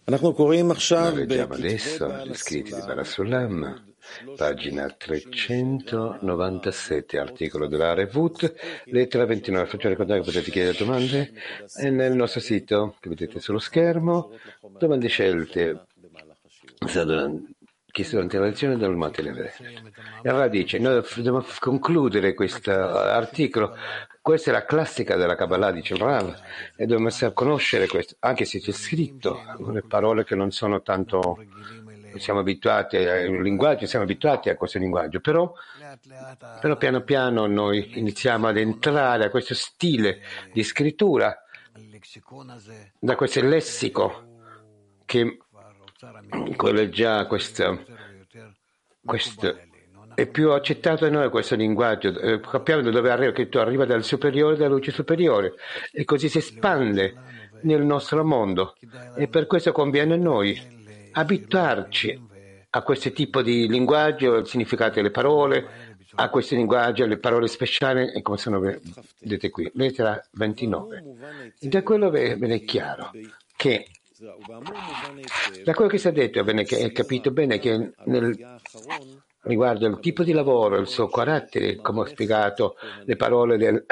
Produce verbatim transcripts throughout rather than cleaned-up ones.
Noi leggiamo adesso gli scritti di Barasulam, pagina trecentonovantasette, articolo della Revut, lettera ventinove. Faccio ricordare che potete chiedere domande nel nostro sito che vedete sullo schermo. Domande scelte chieste durante la lezione dal Matele. E allora dice, noi dobbiamo concludere questo articolo. Questa è la classica della Kabbalah, dice il Rav, e dobbiamo conoscere questo, anche se c'è scritto le parole che non sono tanto, siamo abituati, al linguaggio, siamo abituati a questo linguaggio, però, però piano piano noi iniziamo ad entrare a questo stile di scrittura, da questo lessico, che quello è già questo, questo è più accettato da noi questo linguaggio, eh, capiamo da dove arriva, che tu arriva dal superiore, dalla luce superiore, e così si espande nel nostro mondo, e per questo conviene a noi abituarci a questo tipo di linguaggio, il significato delle parole, a questo linguaggio, le parole speciali, e come sono vedete qui, lettera ventinove. E da quello viene chiaro che da quello che si è detto è capito bene che nel riguardo il tipo di lavoro, il suo carattere, come ho spiegato, le parole del,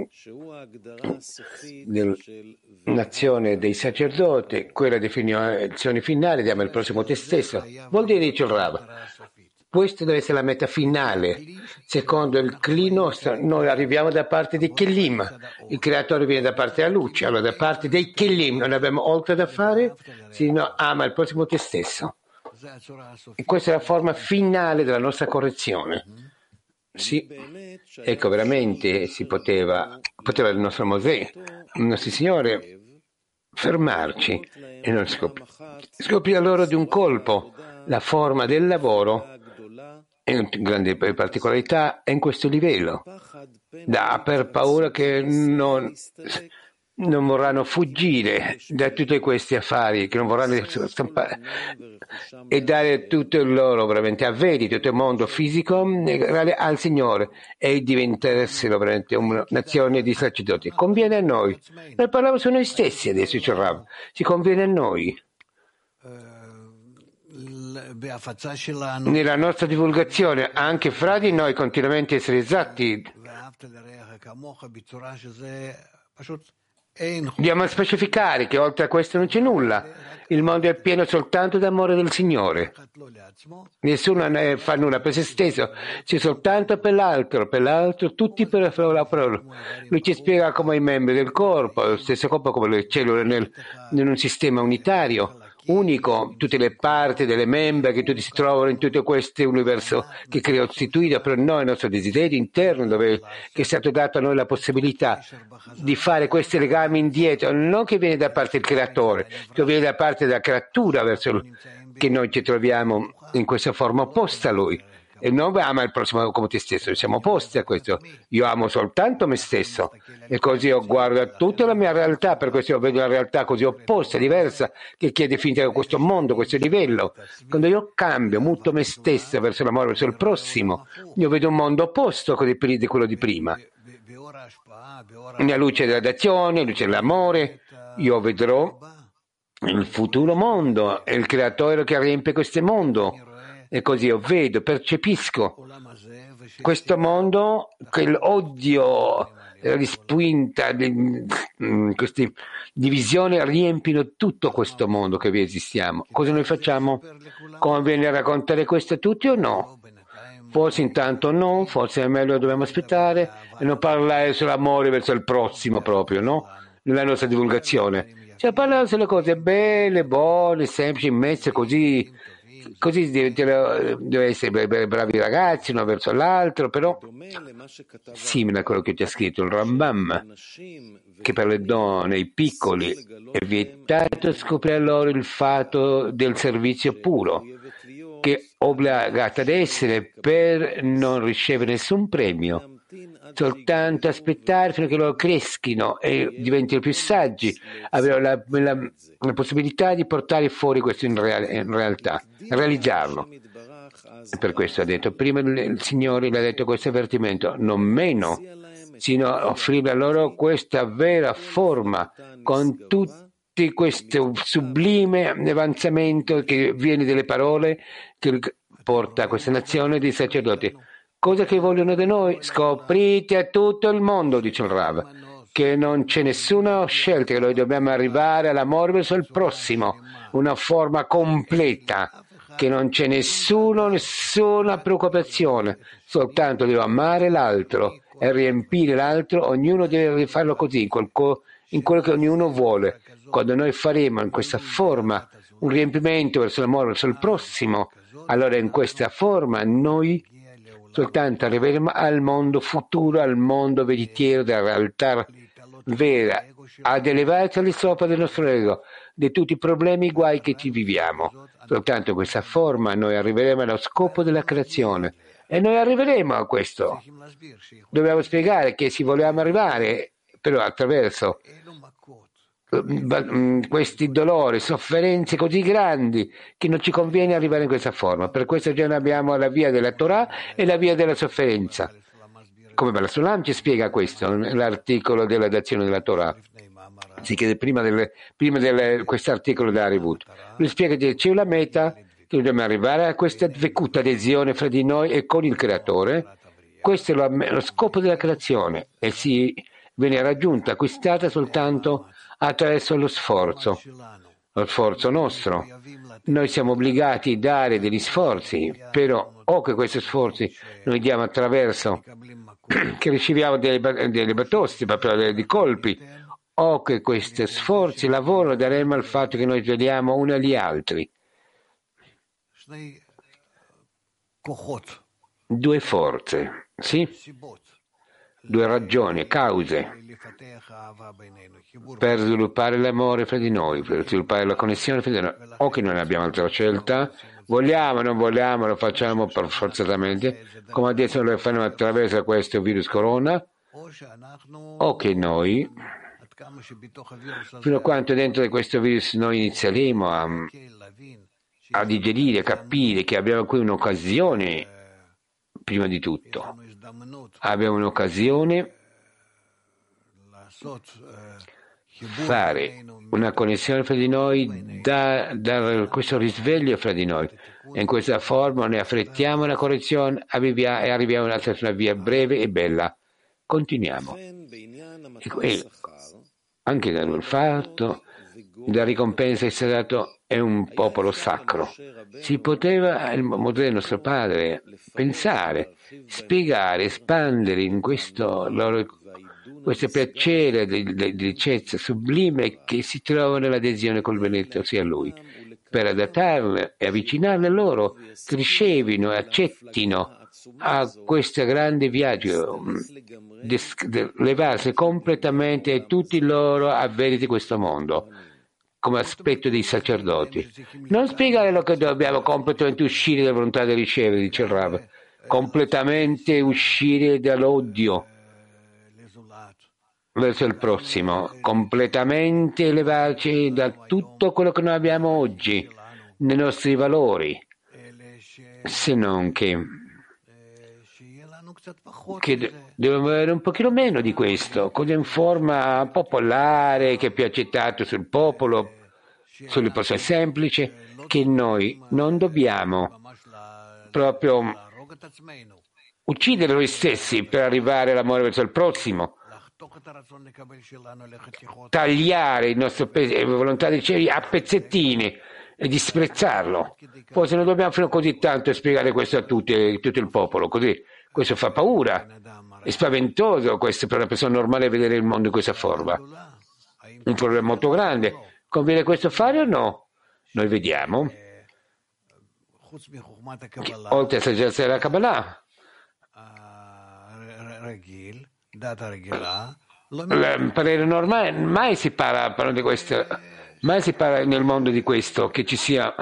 dell'azione dei sacerdoti, quella definizione finale, diamo il prossimo te stesso, vuol dire, dice il Rav, questa deve essere la meta finale. Secondo il Kli nostro, noi arriviamo da parte dei Kelim, il creatore viene da parte della luce, allora da parte dei Kelim non abbiamo oltre da fare, sino ama il prossimo te stesso. E questa è la forma finale della nostra correzione. Sì, ecco, veramente si poteva, poteva il nostro Mosè, il nostro Signore, fermarci e non scoprire, scoprire loro di un colpo la forma del lavoro e una grande particolarità è in questo livello, da, per paura che non, non vorranno fuggire da tutti questi affari, che non vorranno stampare e dare tutto il loro veramente avvedi, tutto il mondo fisico al Signore e diventassero veramente una nazione di sacerdoti. Conviene a noi. Noi parliamo su noi stessi adesso, dice Rav. Ci conviene a noi. Nella nostra divulgazione, anche fra di noi, continuamente essere esatti. Dobbiamo specificare che oltre a questo non c'è nulla. Il mondo è pieno soltanto d'amore del Signore. Nessuno ne fa nulla per se stesso, c'è soltanto per l'altro, per l'altro, tutti per la parola. Lui ci spiega come i membri del corpo, lo stesso corpo come le cellule nel, in un sistema unitario, unico, tutte le parti delle membra che tutti si trovano in tutto questo universo che crea istituito per noi, il nostro desiderio interno, dove che è stato dato a noi la possibilità di fare questi legami indietro, non che viene da parte del creatore, che viene da parte della creatura verso il, che noi ci troviamo in questa forma opposta a lui. E non ama il prossimo come te stesso, siamo opposti a questo. Io amo soltanto me stesso e così io guardo tutta la mia realtà, per questo io vedo una realtà così opposta, diversa, che è definita da questo mondo, questo livello. Quando io cambio, muto me stesso verso l'amore, verso il prossimo, io vedo un mondo opposto di quello di prima. Nella luce della dazione, luce dell'amore, io vedrò il futuro mondo, è il creatore che riempie questo mondo. E così io vedo, percepisco questo mondo, che l'odio, la rispinta, queste divisioni riempiono tutto questo mondo che vi esistiamo. Cosa noi facciamo? Conviene raccontare questo a tutti o no? Forse intanto no, forse è meglio dobbiamo aspettare e non parlare sull'amore verso il prossimo proprio, no? Nella nostra divulgazione. Cioè parlare sulle cose belle, buone, semplici, immesse, così... Così deve essere bravi ragazzi uno verso l'altro, però simile a quello che ti ha scritto il Rambam, che per le donne, i piccoli, è vietato scoprire loro il fatto del servizio puro, che è obbligata ad essere per non ricevere nessun premio, soltanto aspettare fino a che loro crescino e diventino più saggi, avere la, la, la possibilità di portare fuori questo in, real, in realtà, realizzarlo. E per questo ha detto, prima il Signore le ha detto questo avvertimento, non meno, sino offrire a loro questa vera forma, con tutti questo sublime avanzamento che viene dalle parole che porta a questa nazione di sacerdoti. Cosa che vogliono da noi? Scoprite a tutto il mondo, dice il Rav, che non c'è nessuna scelta, che noi dobbiamo arrivare all'amore verso il prossimo, una forma completa, che non c'è nessuno, nessuna preoccupazione, soltanto devo amare l'altro e riempire l'altro, ognuno deve farlo così, in quello che ognuno vuole. Quando noi faremo in questa forma un riempimento verso l'amore, verso il prossimo, allora in questa forma noi soltanto arriveremo al mondo futuro, al mondo veritiero della realtà vera, ad elevarci al di sopra del nostro ego, di tutti i problemi e guai che ci viviamo. Soltanto in questa forma noi arriveremo allo scopo della creazione. E noi arriveremo a questo. Dobbiamo spiegare che si vogliamo arrivare, però attraverso questi dolori, sofferenze così grandi che non ci conviene arrivare in questa forma. Per questo giorno abbiamo la via della Torah e la via della sofferenza. Come Balasulam ci spiega questo nell'articolo della dazione della Torah. Si chiede prima di prima questo articolo della Rivut. Lui spiega che c'è una meta, che dobbiamo arrivare a questa dvekut, adesione fra di noi e con il Creatore. Questo è lo, lo scopo della creazione e si viene raggiunta, acquistata soltanto attraverso lo sforzo, lo sforzo nostro. Noi siamo obbligati a dare degli sforzi, però o che questi sforzi noi diamo attraverso che riceviamo delle, delle batoste, proprio dei colpi, o che questi sforzi, lavoro, daremo al fatto che noi svegliamo uno agli altri. Due forze, sì? Due ragioni, cause per sviluppare l'amore fra di noi, per sviluppare la connessione fra di noi. O che non abbiamo altra scelta, vogliamo, non vogliamo, lo facciamo per forzatamente, come adesso lo fanno attraverso questo virus corona, o che noi, fino a quanto dentro di questo virus noi inizieremo a, a digerire, a capire che abbiamo qui un'occasione, prima di tutto, abbiamo un'occasione fare una connessione fra di noi, da, da questo risveglio fra di noi. E in questa forma ne affrettiamo la correzione e arriviamo a una via breve e bella. Continuiamo. E anche dal fatto della ricompensa che si è dato è un popolo sacro. Si poteva, il modello del nostro padre, pensare, spiegare, espandere in questo loro questo piacere di, di, di ricchezza sublime che si trova nell'adesione col benedetto ossia lui, per adattarle e avvicinarle a loro, che ricevino e accettino a questo grande viaggio, di, di levarsi completamente e tutti loro avveri di questo mondo, come aspetto dei sacerdoti. Non spiegare lo che dobbiamo completamente uscire dalla volontà di ricevere, dice il Rav, completamente uscire dall'odio verso il prossimo, completamente elevarci da tutto quello che noi abbiamo oggi, nei nostri valori, se non che, che dobbiamo avere un pochino meno di questo, così in forma popolare, che è più accettato sul popolo, sulle persone semplici, che noi non dobbiamo proprio uccidere noi stessi per arrivare all'amore verso il prossimo, tagliare il nostro peso e volontà di ricevere a pezzettini e disprezzarlo. Forse non dobbiamo fare così tanto e spiegare questo a tutti, a tutto il popolo, così questo fa paura, è spaventoso questo per una persona normale vedere il mondo in questa forma, un problema molto grande. Conviene questo fare o no? Noi vediamo che, oltre a saggezza della Kabbalah, il parere normale, mai si parla, parla di questo, mai si parla nel mondo di questo, che ci sia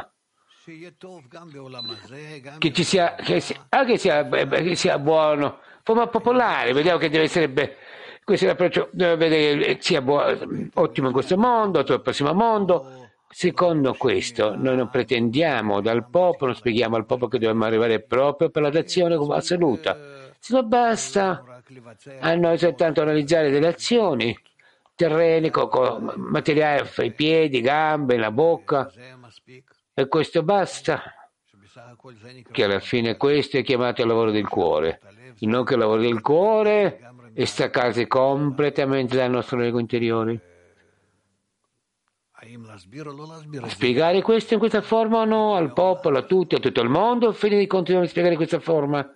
che ci sia, che sia, anche sia, che sia buono, forma popolare, vediamo che deve essere be- questo è l'approccio, deve vedere che sia buono, ottimo in questo mondo, il prossimo mondo. Secondo questo, noi non pretendiamo dal popolo, spieghiamo al popolo che dobbiamo arrivare proprio per la dazione assoluta. Se non basta a noi soltanto analizzare delle azioni, terreni, con, con materiali, i piedi, gambe, la bocca, e questo basta, che alla fine questo è chiamato il lavoro del cuore, il non che il lavoro del cuore è staccarsi completamente dal nostro ego interiore. Spiegare questo in questa forma o no al popolo, a tutti, a tutto il mondo, fine di continuare a spiegare in questa forma?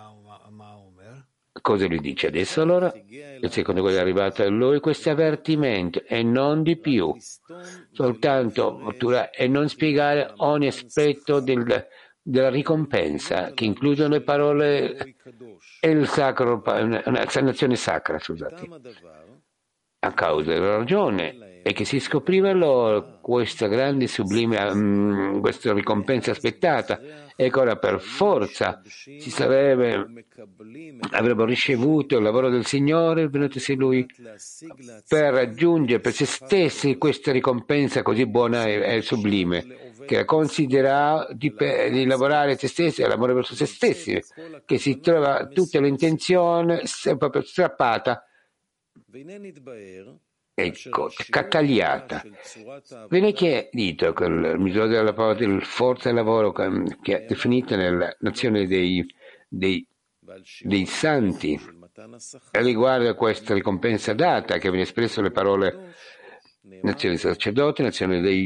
Cosa gli dice adesso allora? Il secondo quello è arrivato a lui questo avvertimento e non di più, soltanto e non spiegare ogni aspetto del, della ricompensa che includono le parole e il sacro, una nazione sacra, scusate. A causa della ragione e che si scopriva loro questa grande sublime um, questa ricompensa aspettata, ecco ora per forza si sarebbe avrebbero ricevuto il lavoro del Signore venutasi Lui per raggiungere per se stessi questa ricompensa così buona e, e sublime, che considera di, di lavorare se stessi, l'amore verso se stessi, che si trova tutta l'intenzione proprio strappata, ecco, cacagliata. Viene chiarito che il misura della forza del lavoro che è definita nella nazione dei, dei, dei santi riguarda questa ricompensa data che viene espressa le parole nazione dei sacerdoti, nazione dei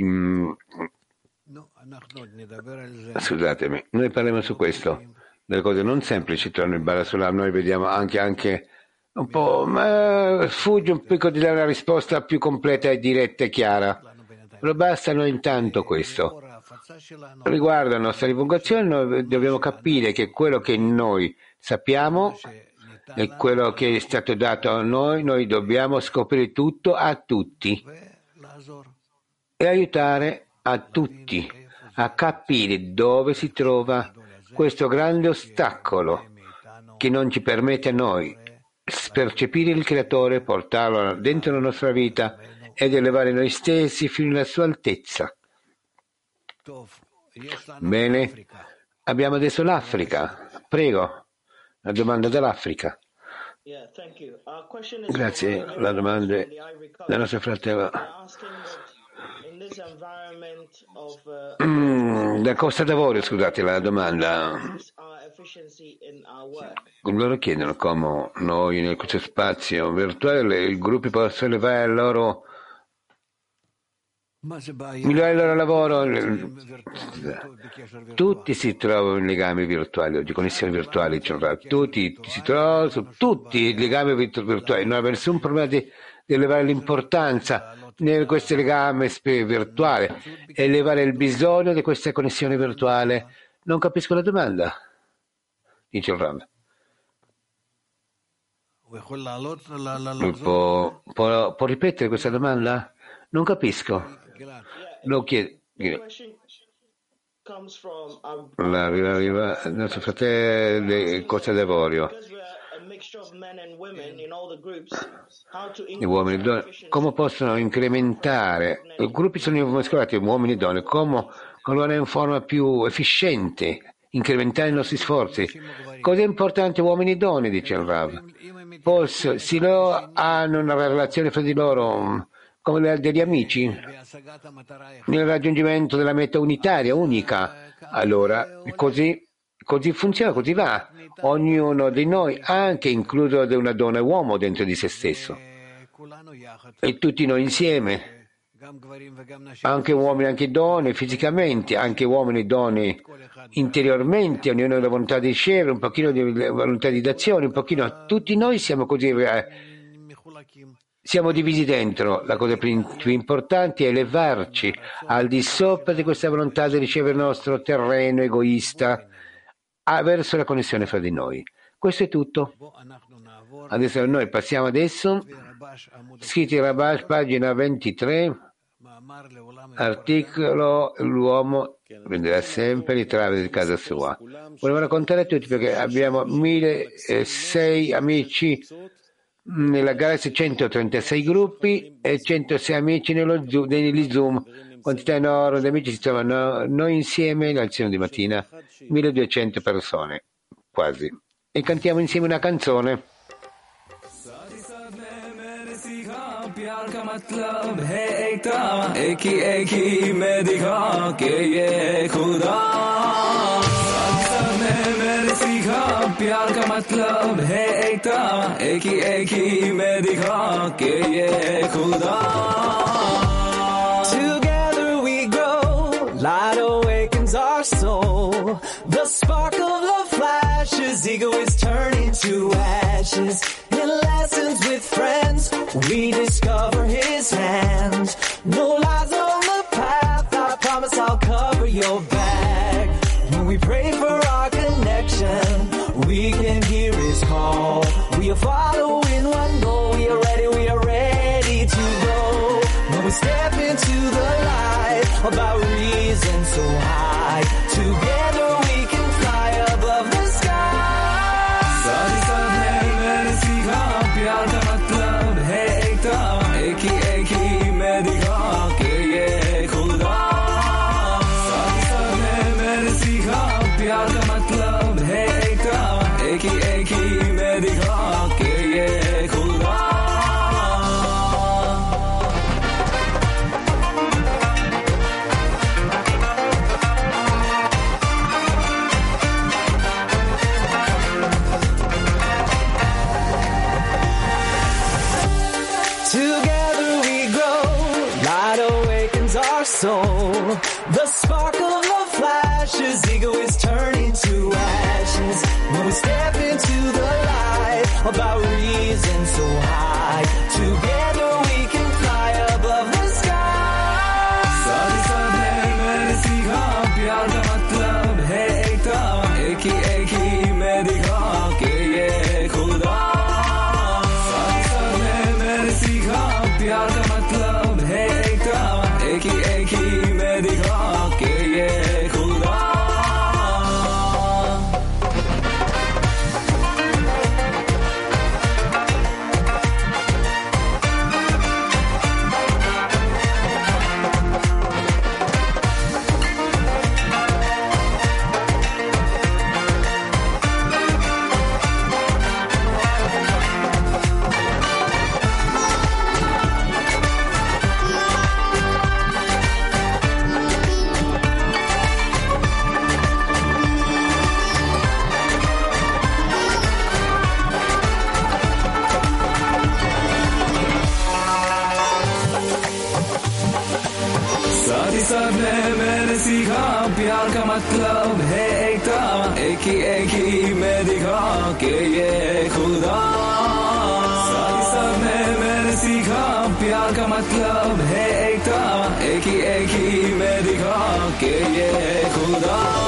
scusatemi, noi parliamo su questo, delle cose non semplici tra noi Barasulam, noi vediamo anche anche un po', ma sfugge un po' di dare una risposta più completa e diretta e chiara. Però bastano intanto questo. Riguardo alla nostra divulgazione, noi dobbiamo capire che quello che noi sappiamo e quello che è stato dato a noi, noi dobbiamo scoprire tutto a tutti e aiutare a tutti a capire dove si trova questo grande ostacolo che non ci permette a noi percepire il Creatore, portarlo dentro la nostra vita ed elevare noi stessi fino alla sua altezza. Bene, abbiamo adesso l'Africa. Prego, la domanda dell'Africa. Grazie, la domanda della nostra fratello. Mm, da Costa d'Avorio, scusate la domanda. Loro chiedono come noi in questo spazio virtuale i gruppi possono elevare il loro migliorare il loro lavoro. Tutti si trovano in legami virtuali oggi, connessioni virtuali, cioè, tutti si trovano su tutti i legami virtuali, non avere nessun problema di, di elevare l'importanza di questo legame virtuale, elevare il bisogno di questa connessione virtuale. Non capisco la domanda, dice il Ram. Può, può, può ripetere questa domanda? Non capisco. Lo chiedo. Arriva, arriva il nostro fratello di Costa d'Avorio. Gli uomini e donne, come possono incrementare? I gruppi sono mescolati, uomini e donne, come lavorare in forma più efficiente, incrementare i nostri sforzi. Cosa è importante, uomini e donne, dice il Rav. Posso, se loro hanno una relazione fra di loro come degli amici, nel raggiungimento della meta unitaria, unica, allora così, così funziona, così va. Ognuno di noi, anche incluso una donna e uomo dentro di se stesso, e tutti noi insieme, anche uomini, anche donne, fisicamente, anche uomini e donne interiormente, ognuno ha la volontà di ricevere, un pochino di volontà di d'azione, un pochino, tutti noi siamo così, eh, siamo divisi dentro. La cosa più, più importante è elevarci al di sopra di questa volontà di ricevere il nostro terreno egoista verso la connessione fra di noi. Questo è tutto. Adesso noi passiamo adesso, scritti Rabash, pagina ventitré, articolo l'uomo prenderà sempre le travi di casa sua. Volevo raccontare a tutti perché abbiamo milleseicento amici nella galassia, centotrentasei gruppi e centosei amici nello Zoom, negli Zoom, quantità enorme di amici si trovano noi insieme l'azione di mattina, milleduecento persone quasi, e cantiamo insieme una canzone. मतलब है एकता, एक ही एक ही मैं दिखा के ये खुदा। सबने मैंने सीखा प्यार का मतलब है एकता, एक ही एक ही मैं दिखा के ये खुदा। Together we grow, light awakens our soul. The spark of love flashes, ego is turning to ashes. In lessons with friends, we discover his hand. No lies on the path, I promise I'll cover your back. When we pray for our connection, we can hear his call. We are following one goal, we are ready, we are ready to go. When we step into the light of our reason so high, together we can fly above the sky. साथ ही साथ है मैंने सीखा प्यार का मतलब है एकता, एक ही एक ही मैं दिखा के ये खुदा। साथ ही साथ है मैंने सीखा प्यार का मतलब है एकता, एक ही एक ही मैं दिखा के ये खुदा। Together we grow, light awakens our soul. The spark of love flashes, ego is turning to ashes. When we step into the light of our reason so high, together we can fly above the sky. साथ ही साथ है मैंने सीखा प्यार का मतलब है एकता, एक ही एक ही मैं दिखा के ये खुदा। साथ ही साथ है मैंने सीखा प्यार का मतलब है एकता, एक ही एक ही मैं दिखा के ये खुदा। साथ ही साथ में मैंने सीखा प्यार का मतलब है एकता, एक ही एक ही मैं दिखा के ये खुदा। साथ ही साथ में मैंने सीखा प्यार का मतलब है एकता, एक ही एक ही मैं दिखा के ये खुदा।